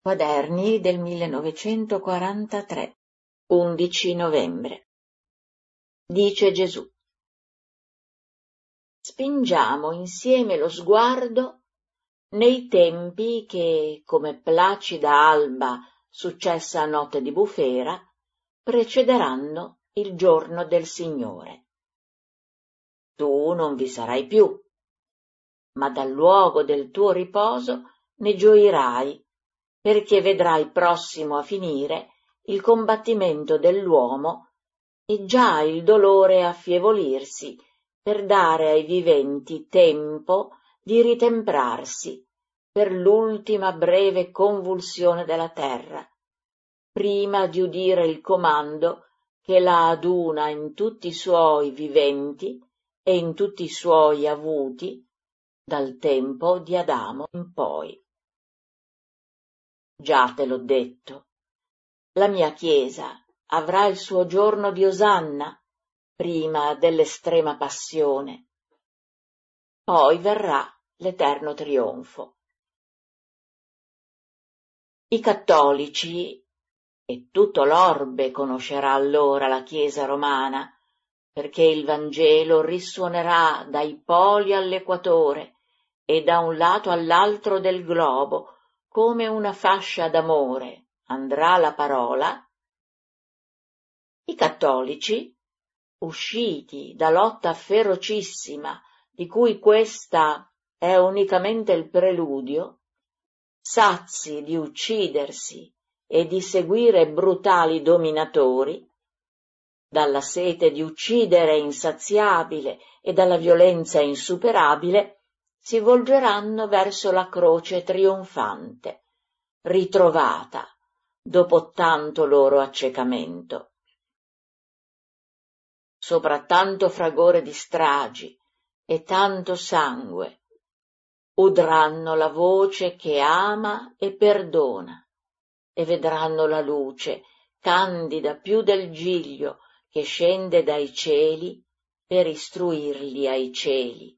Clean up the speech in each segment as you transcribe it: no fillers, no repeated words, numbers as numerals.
Quaderni del 1943, 11 novembre. Dice Gesù: spingiamo insieme lo sguardo nei tempi che, come placida alba successa a notte di bufera, precederanno il giorno del Signore. Tu non vi sarai più, ma dal luogo del tuo riposo ne gioirai, perché vedrai prossimo a finire il combattimento dell'uomo e già il dolore affievolirsi per dare ai viventi tempo di ritemprarsi per l'ultima breve convulsione della terra, prima di udire il comando che la aduna in tutti i suoi viventi e in tutti i suoi avuti dal tempo di Adamo in poi. Già te l'ho detto, la mia Chiesa avrà il suo giorno di osanna prima dell'estrema passione. Poi verrà l'eterno trionfo. I cattolici, e tutto l'orbe conoscerà allora la Chiesa romana, perché il Vangelo risuonerà dai poli all'equatore e da un lato all'altro del globo, come una fascia d'amore andrà la parola. I cattolici, usciti da lotta ferocissima di cui questa è unicamente il preludio, sazi di uccidersi e di seguire brutali dominatori, dalla sete di uccidere insaziabile e dalla violenza insuperabile, si volgeranno verso la croce trionfante, ritrovata dopo tanto loro accecamento. Sopra tanto fragore di stragi e tanto sangue, udranno la voce che ama e perdona, e vedranno la luce, candida più del giglio, che scende dai cieli per istruirli ai cieli.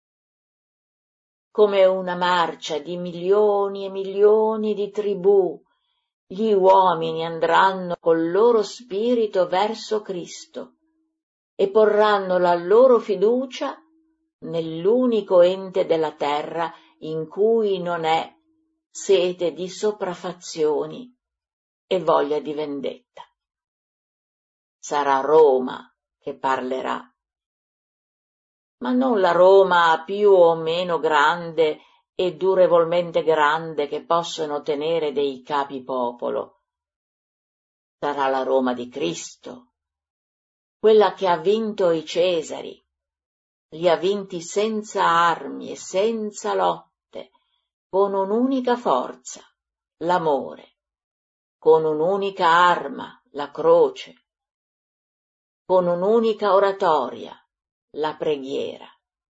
Come una marcia di milioni e milioni di tribù, gli uomini andranno col loro spirito verso Cristo e porranno la loro fiducia nell'unico ente della terra in cui non è sete di sopraffazioni e voglia di vendetta. Sarà Roma che parlerà, ma non la Roma più o meno grande e durevolmente grande che possono tenere dei capi popolo. Sarà la Roma di Cristo, quella che ha vinto i Cesari, li ha vinti senza armi e senza lotte, con un'unica forza, l'amore, con un'unica arma, la croce, con un'unica oratoria, la preghiera.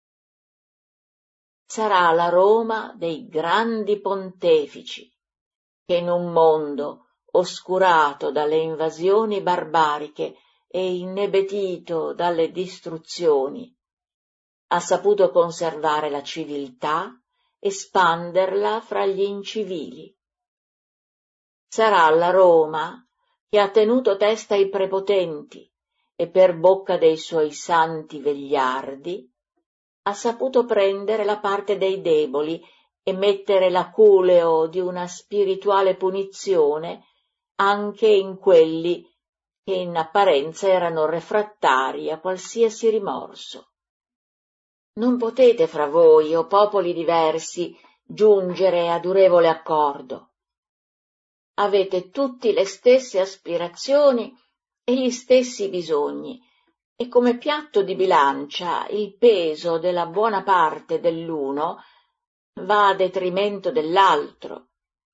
Sarà la Roma dei grandi pontefici, che in un mondo oscurato dalle invasioni barbariche e inebetito dalle distruzioni, ha saputo conservare la civiltà, espanderla fra gli incivili. Sarà la Roma che ha tenuto testa ai prepotenti e per bocca dei suoi santi vegliardi ha saputo prendere la parte dei deboli e mettere l'aculeo di una spirituale punizione anche in quelli che in apparenza erano refrattari a qualsiasi rimorso. Non potete fra voi, o popoli diversi, giungere a durevole accordo. Avete tutti le stesse aspirazioni e gli stessi bisogni, e come piatto di bilancia il peso della buona parte dell'uno va a detrimento dell'altro.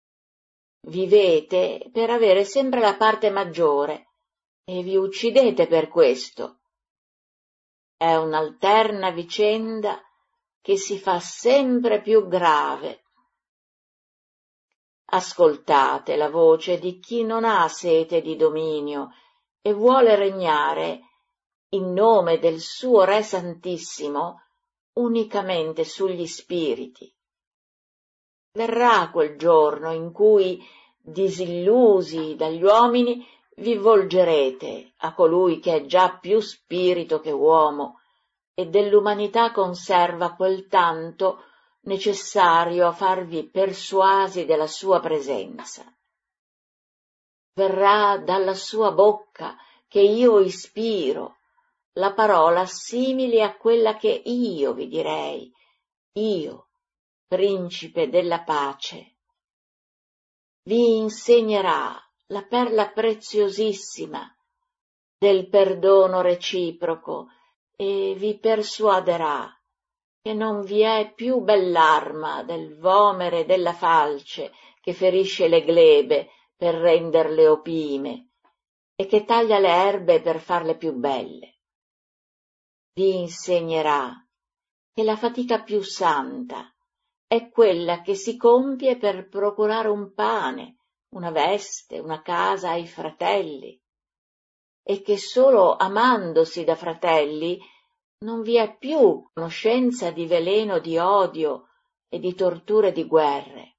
Vivete per avere sempre la parte maggiore e vi uccidete per questo. È un'alterna vicenda che si fa sempre più grave. Ascoltate la voce di chi non ha sete di dominio e vuole regnare in nome del suo Re Santissimo unicamente sugli spiriti. Verrà quel giorno in cui disillusi dagli uomini, vi volgerete a colui che è già più spirito che uomo e dell'umanità conserva quel tanto necessario a farvi persuasi della sua presenza. Verrà dalla sua bocca che io ispiro la parola simile a quella che io vi direi, io, principe della pace. Vi insegnerà la perla preziosissima del perdono reciproco e vi persuaderà che non vi è più bell'arma del vomere della falce che ferisce le glebe per renderle opime e che taglia le erbe per farle più belle. Vi insegnerà che la fatica più santa è quella che si compie per procurare un pane, una veste, una casa ai fratelli, e che solo amandosi da fratelli non vi è più conoscenza di veleno di odio e di torture di guerre.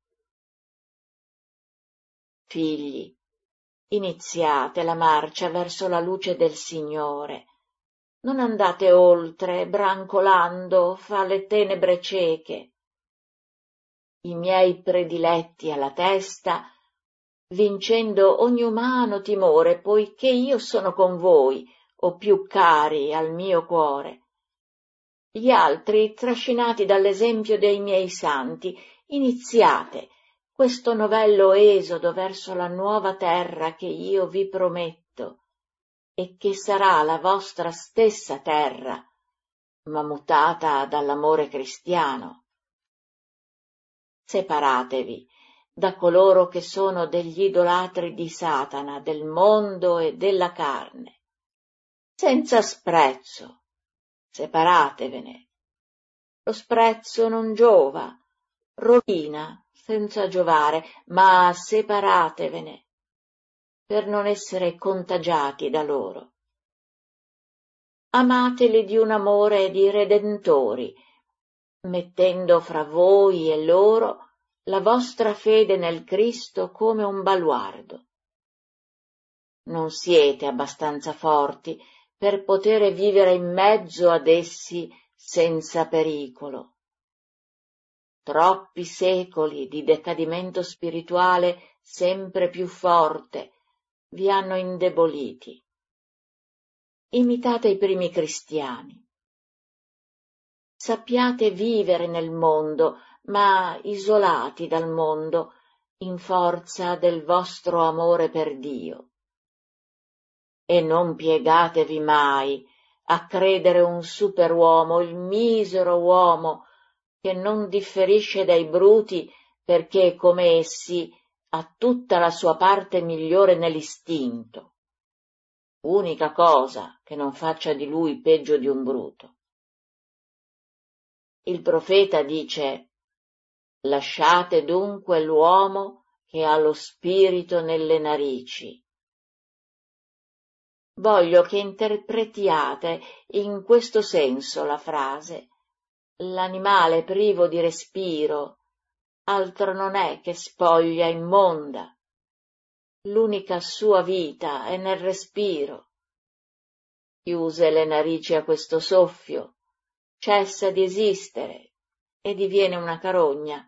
Figli, iniziate la marcia verso la luce del Signore. Non andate oltre, brancolando fra le tenebre cieche. I miei prediletti alla testa, vincendo ogni umano timore, poiché io sono con voi, o più cari al mio cuore. Gli altri, trascinati dall'esempio dei miei santi, iniziate questo novello esodo verso la nuova terra che io vi prometto e che sarà la vostra stessa terra, ma mutata dall'amore cristiano. Separatevi da coloro che sono degli idolatri di Satana, del mondo e della carne. Senza sprezzo. Separatevene. Lo sprezzo non giova, rovina senza giovare, ma separatevene, per non essere contagiati da loro. Amateli di un amore di redentori, mettendo fra voi e loro la vostra fede nel Cristo come un baluardo. Non siete abbastanza forti per poter vivere in mezzo ad essi senza pericolo. Troppi secoli di decadimento spirituale sempre più forte vi hanno indeboliti. Imitate i primi cristiani. Sappiate vivere nel mondo, ma isolati dal mondo, in forza del vostro amore per Dio. E non piegatevi mai a credere un superuomo, il misero uomo, che non differisce dai bruti perché, come essi, ha tutta la sua parte migliore nell'istinto. Unica cosa che non faccia di lui peggio di un bruto. Il profeta dice: lasciate dunque l'uomo che ha lo spirito nelle narici. Voglio che interpretiate in questo senso la frase. L'animale privo di respiro altro non è che spoglia immonda. L'unica sua vita è nel respiro. Chiuse le narici a questo soffio, cessa di esistere e diviene una carogna.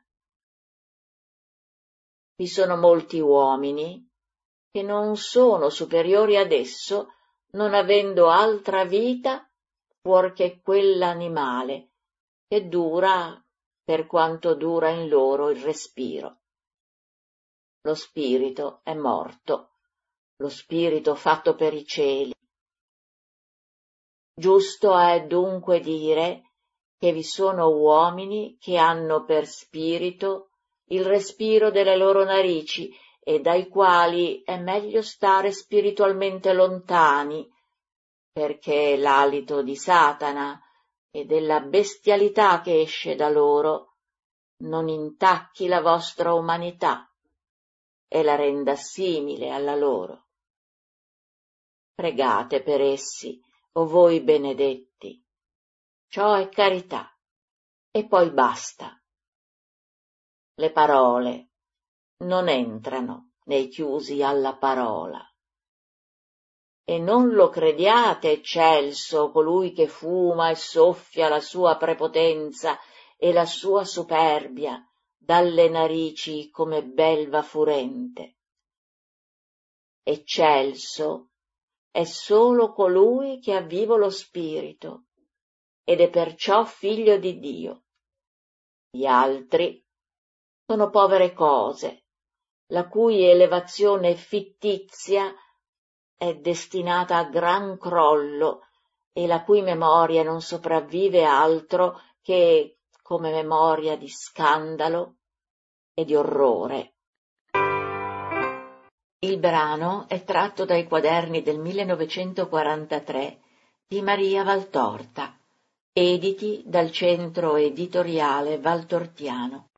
Vi sono molti uomini che non sono superiori ad esso, non avendo altra vita fuorché quella animale, che dura per quanto dura in loro il respiro. Lo spirito è morto, lo spirito fatto per i cieli. Giusto è dunque dire che vi sono uomini che hanno per spirito il respiro delle loro narici e dai quali è meglio stare spiritualmente lontani, perché l'alito di Satana e della bestialità che esce da loro non intacchi la vostra umanità e la renda simile alla loro. Pregate per essi, o voi benedetti. Ciò è carità, e poi basta. Le parole non entrano nei chiusi alla parola. E non lo crediate eccelso colui che fuma e soffia la sua prepotenza e la sua superbia dalle narici come belva furente. Eccelso è solo colui che ha vivo lo spirito ed è perciò figlio di Dio. Gli altri sono povere cose, la cui elevazione fittizia è destinata a gran crollo e la cui memoria non sopravvive altro che come memoria di scandalo e di orrore. Il brano è tratto dai quaderni del 1943 di Maria Valtorta, editi dal Centro Editoriale Valtortiano.